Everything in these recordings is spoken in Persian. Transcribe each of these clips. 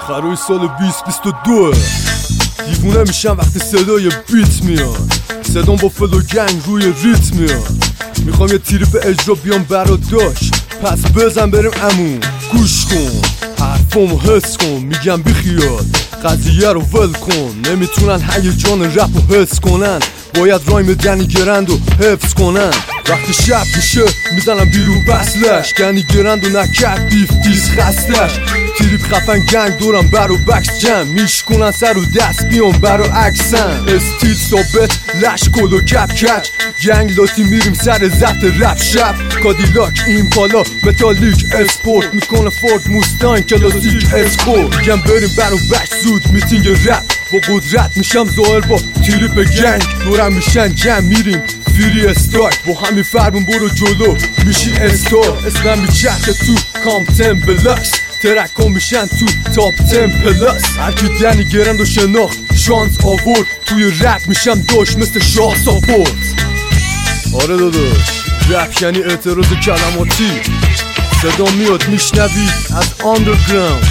آخرای سال 2022 دیوونه میشم وقتی صدای بیت میاد. صدام با فلو گنگ روی ریت میاد. میخوام یه تیری به اجرا بیام براداش، پس بزن بریم عمو. گوش کن حرفامو حس کن، میگم بیخیال قضیه رو ول کن. نمیتونن هیجان رپ رو حس کنن، باید رایم دنی گرند و حفظ کنن. وقتی شب میشه میزنم بیرون بسلش، دنی گرند و نکرد بیف دیز خستش. تریپ خفن گنگ دورم برو بکس جمع میشکنن سر و دست بیام برو عکسن. استیل ثابت لش کل و کپ کچ گنگ لاتی میریم سر ضبط رپ شب. کادیلاک این پالا متالیک اسپورت میکنه فورد موستان کلاسیک اسکور. میگم بریم برو بکس زود میتینگ رپ با قدرت میشم ظاهر با تریپ گنگ. دورم میشن جمع میریم فری استارت با همین فرمون برو جلو میشی استار. اسمم میچرخه تو کامپتن بلکس، ترکا میشن تو تاپ 10 پلاس. هرکی دنی گرند و شناخت شانس آورد، توی رپ میشم داشت مثل شاه ساپورت. آره داداش رپ یعنی اعتراض کلماتی. صدا میاد میشنوید از آندرگراند.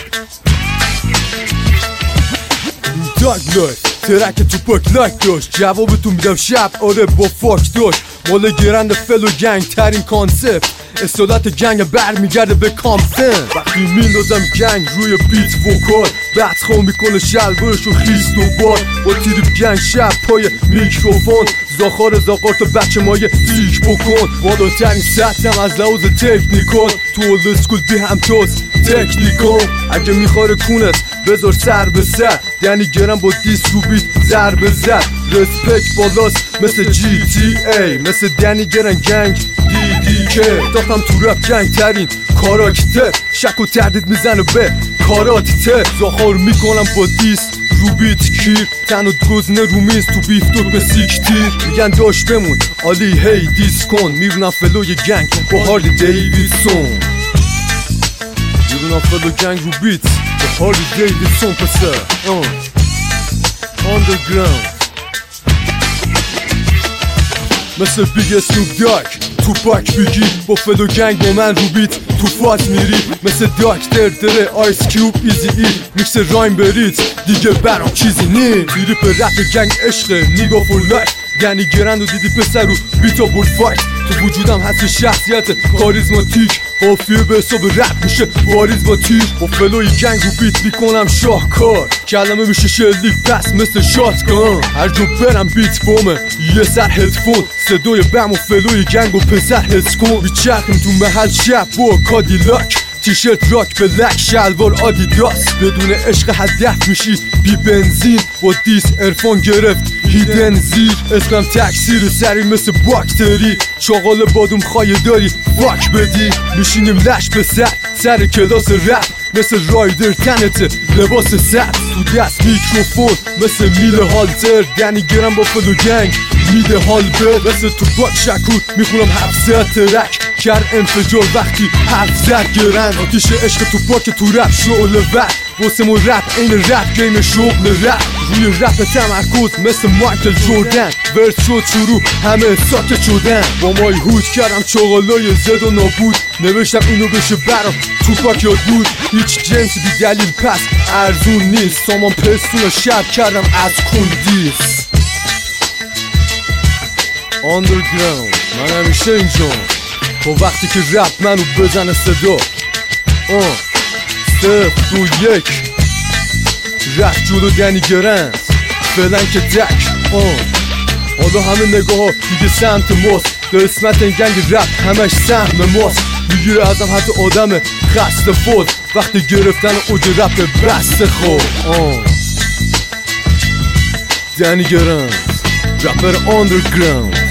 داگ لایف ترک تو پاک لایک داشت، جوابتون میدم شب آره با فاک داشت. مال گرند فل و گنگ ترین کانسپت، اصالت گنگ برمیگرده به کامپتن. وقتی میندازم گنگ روی بیت وکال، بدخواه میکنه شلوارش و خیست و باد. با تریپ گنگ شب پای میکروفون، زاخار زاقار تا بچه مایه سیک بکن. بالاترین سطحم از لحاظ تکنیکال، تو اولد اسکول بی همتاز تکنیکال. اگه میخواره کونت بذار سر به سر، دنی گرم با دیس رو بیت ضربه زد. رسپکت بالاست مثل جی تی ای، مثل دنی گرم گنگ دیدی که داختم تو رپ گنگ ترین کاراکتر. شک و تردید میزنه به کاراتته، زاخار میکنم با دیس رو بیت کیر. تن و گزنه رو میز تو بیف دور به سیک تیر. میگن داشت بمون عالی هی دیس کن، میرونم فلوی گنگ با هارلی دیویدسون. میرونم فلو گنگ رو بیت با هارلی دیویدسون. پسر آندرگراند مثل بیگ اسنوپ داگ تو پاک بیگی، با فلو گنگ با من رو بیت تو فاز میری. مثل داکتر دره آیس کیوب ایزی ای، میکس رایم برید دیگه برام چیزی نی. تریپ رپ گنگ عشق نیگا فور لایف، دنی گرند و دیدی پسر رو بیتا بورد فایت. تو وجودم هست شخصیت کاریزماتیک، قافیه به حساب رپ میشه باریز با تیر. با فلوی گنگ رو بیت میکنم شاهکار، کلمه میشه شلیک پس مثل شاتگان. هر جو برم بیت بومه یه سر هدفون، صدای بم و فلوی گنگ و پسر حس کن. میچرخیم تو محل شب با کادیلاک، تیشرت راک بلک شلوار آدیداس. بدون عشق هدف میشی بی بنزین، با دیس ارفان گرفت هیدن زیر. اسمم تکثیر سری مثل باکتری، چاقال بادوم خواهی داری فاک بدی. میشینیم لش به سر کلاس رپ، مثل رایدر تنت لباس سر. تو دست میکروفون مثل میل هالتر، دنی گرم با فلو گنگ میده حال بد. مثل تو باک شکور میخونم 700 ترک، کرد انفجار وقتی حرف زد گرند. آتیش عشق تو پاک تو رپ شعله ور، واسمون رپ این رپ گیم شغل رپ. روی رپ تمرکز مثل مایکل جوردن، ورس شد شروع همه ساکت شدن. با مای هود کردم چاقالای زد و نابود، نوشتم اینو بشه برام تو پاک یاد بود. هیچ جنس بی دلیل پس ارزون نیست، سامان پستون شب کردم از کندیس. آندرگراند من همیشه اینجا، تا وقتی که رپ منو بزنه صدا. 3 2 1 رپ جلو دنی گرند فعلا که دک. حالا همه نگاه ها دیگه سمت ماست، در اسمت این گنگ رپ همش سهم ماست. میگیره ازم حتی آدم خسته فوت، وقتی گرفتن اوج رپ بسته خود. دنی گرند رپر آندرگراند.